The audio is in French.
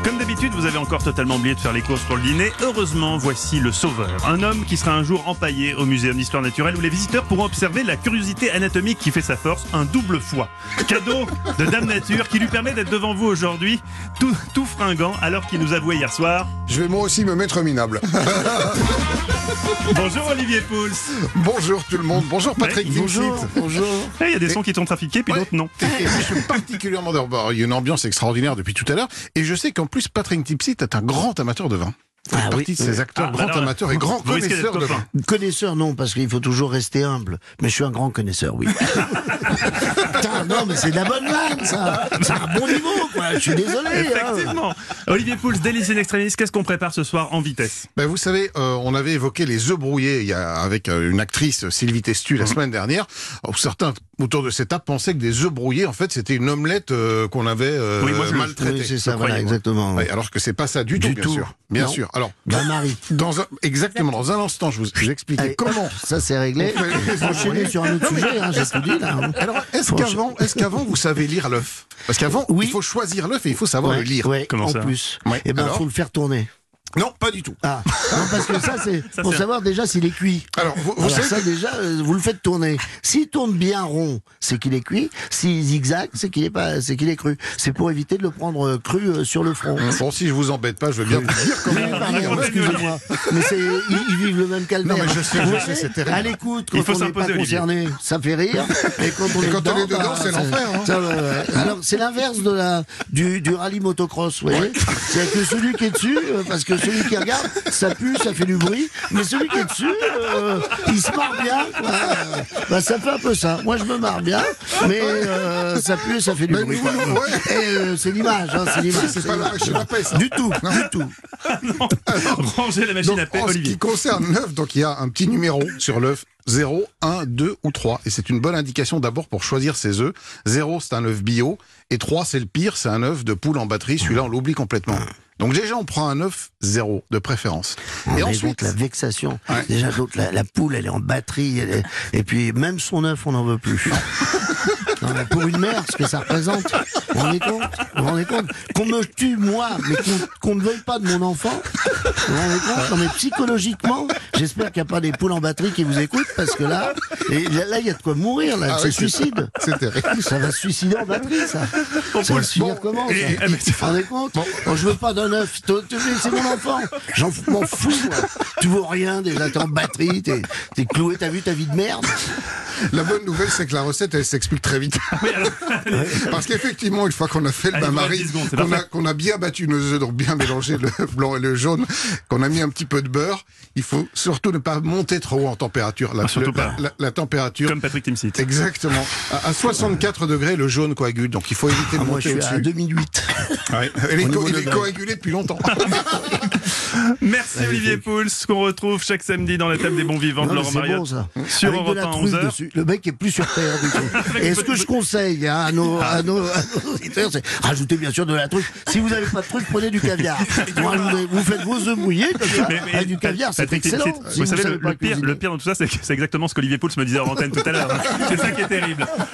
Comme d'habitude, vous avez encore totalement oublié de faire les courses pour le dîner. Heureusement, voici le sauveur. Un homme qui sera un jour empaillé au Muséum d'Histoire Naturelle où les visiteurs pourront observer la curiosité anatomique qui fait sa force, un double foie. Cadeau de Dame Nature qui lui permet d'être devant vous aujourd'hui, tout fringant, alors qu'il nous avouait hier soir. Je vais moi aussi me mettre minable. Bonjour Olivier Pouls. Bonjour tout le monde. Bonjour Patrick Timsit. Bonjour. Il y a des sons qui sont trafiqués, puis d'autres non. Et je suis particulièrement d'abord. Il y a une ambiance extraordinaire depuis tout à l'heure. Et je sais qu'en plus, Patrick Timsit est un grand amateur de vin. Il fait partie de ces acteurs grands amateurs et grands connaisseurs de vin. Connaisseur, non, parce qu'il faut toujours rester humble. Mais je suis un grand connaisseur, oui. Putain, non, mais c'est de la bonne vanne, ça. C'est un bon niveau, quoi. Je suis désolé. Effectivement. Olivier Pouls, Délice in Extremis, qu'est-ce qu'on prépare ce soir en vitesse? Ben vous savez, on avait évoqué les œufs brouillés avec une actrice, Sylvie Testu, la semaine dernière. Alors, certains autour de cette table pensaient que des œufs brouillés, en fait, c'était une omelette qu'on avait maltraitée. Oui, c'est ça, voilà, exactement. Oui, alors que c'est pas ça du tout, bien sûr. Bien sûr. Alors, Bain-Marie. Exactement. Dans un instant, je vous expliquer comment. Ça, c'est réglé. Enchaîner sur un autre sujet, j'ai tout dit, là. Alors, est-ce qu'avant, vous savez lire l'œuf? Parce qu'avant, il faut choisir l'œuf et il faut savoir le lire. Ouais, Comment ça? En plus. Ouais. Eh ben, faut le faire tourner. Non, pas du tout. Ah, non, parce que ça, c'est pour savoir déjà s'il est cuit. Alors, vous Alors savez... ça, déjà, vous le faites tourner. S'il tourne bien rond, c'est qu'il est cuit. S'il zigzag, c'est qu'il est cru. C'est pour éviter de le prendre cru sur le front. Bon, si je vous embête pas, je veux bien vous dire comment... Pardon, excusez-moi. Mais ils vivent le même calvaire. Non, mais je sais, c'est terrible. À l'écoute, quand on n'est pas concerné, ça fait rire. Et quand on est dedans, c'est l'enfer. Alors, c'est l'inverse du rallye motocross, vous voyez. C'est que celui qui est dessus, parce que celui qui regarde, ça pue, ça fait du bruit, mais celui qui est dessus, il se marre bien. Bah, ça fait un peu ça. Moi, je me marre bien, mais ça pue et ça fait du bruit. Et c'est l'image, c'est l'image. C'est pas la paix, ça. Du tout, du tout. Rangez la machine à paix, en ce Olivier. qui concerne l'œuf, donc il y a un petit numéro sur l'œuf. 0, 1, 2 ou 3. Et c'est une bonne indication d'abord pour choisir ses œufs. 0, c'est un œuf bio. Et 3, c'est le pire, c'est un œuf de poule en batterie. Celui-là, on l'oublie complètement. Donc déjà, on prend un œuf 0 de préférence. Et ensuite, donc la vexation. Déjà, donc la poule, elle est en batterie. Et puis, même son œuf, on n'en veut plus. Non, mais pour une mère, ce que ça représente, vous vous rendez compte qu'on me tue moi, mais qu'on ne veuille pas de mon enfant. Vous vous rendez compte? Non, mais psychologiquement, j'espère qu'il n'y a pas des poules en batterie qui vous écoutent, parce que là, il y a de quoi mourir, là. C'est suicide. C'est terrible. Ça va se suicider en batterie, ça. Ça va se finir comment, ça? Vous vous rendez compte? Bon, je veux pas d'un œuf. C'est mon enfant. M'en fous, moi. Tu vaux rien, déjà, t'es en batterie, t'es cloué, t'as vu ta vie de merde. La bonne nouvelle, c'est que la recette, elle s'explique très vite. Parce qu'effectivement, une fois qu'on a fait le bain-marie, qu'on a bien battu nos œufs, donc bien mélangé le blanc et le jaune, qu'on a mis un petit peu de beurre, il faut surtout ne pas monter trop haut en température. La température. Comme Patrick Timsit. Exactement. À 64 degrés, le jaune coagule, donc il faut éviter de monter au-dessus. Moi, je suis à 2008. Ouais. Il est coagulé depuis longtemps. Merci Olivier Pouls, qu'on retrouve chaque samedi dans la table des bons vivants de Laurent Mariotte. Bon, ça. Sur Avec Europe 1 11h. Le mec est plus sur terre du tout. Et ce que je conseille à nos auditeurs, c'est rajouter bien sûr de la truc. Si vous n'avez pas de truc, prenez du caviar. Moi, vous faites vos œufs mouillés comme ça, avec du caviar, c'est excellent. Vous savez, le pire dans tout ça, c'est exactement ce qu'Olivier Pouls me disait en antenne tout à l'heure. C'est ça qui est terrible.